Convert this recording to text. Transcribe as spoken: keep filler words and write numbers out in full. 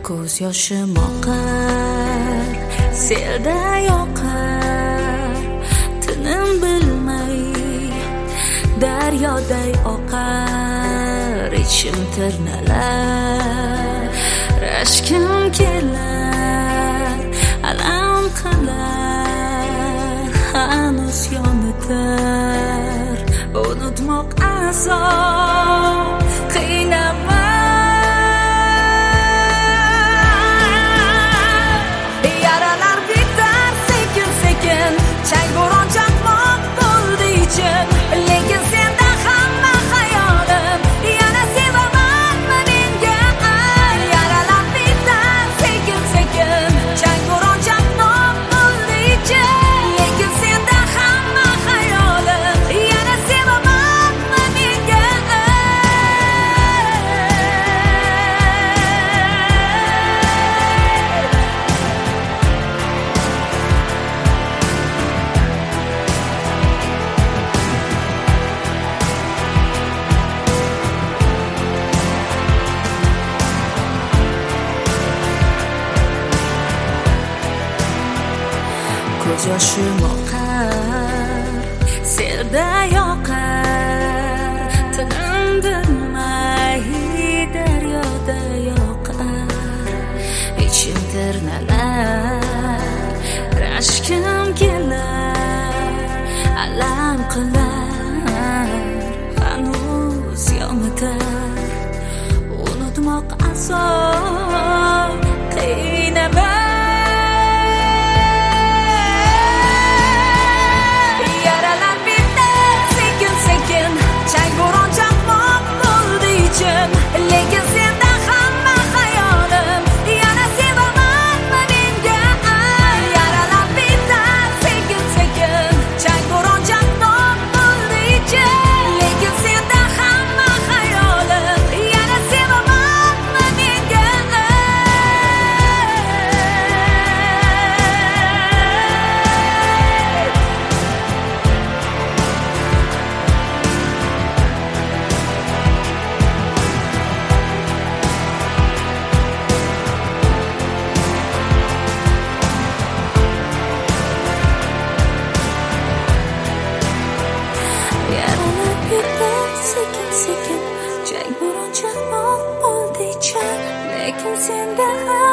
ko'z yoshim oqar, selda yoqar, tinim bilmay daryoday oqar, ichim tirnalar, rashkim kelar, alam qilar, hanuz yonitar, unutmoq azob, qiynaman. Lekin senda hamma hayolim, yana sevamanmi menga ay, yaralab bitar sekin sekin, chang bo'ron chaqnoq bo'ldi ichim. Lekin senda hamma hayolim, yana sevamanmi menga ko'z yoshim oqar, selda yoqar, tinim bilmay daryoda yoqar, ichim tirnalar, rashkim kelar, alam qilar, hanuz yonitar, unutmoq azob, qiynaman. Lekin senda hamma hayolim, yana sevamanmi menga ay, yaralab bitar sekin sekin, chang bo'ron chaqnoq bo'ldi ichim. Lekin senda hamma hayolim, yana sevamanmi menga sekin sekin, chang bo'ron chaqnoq bo'ldi ichim. Lekin senda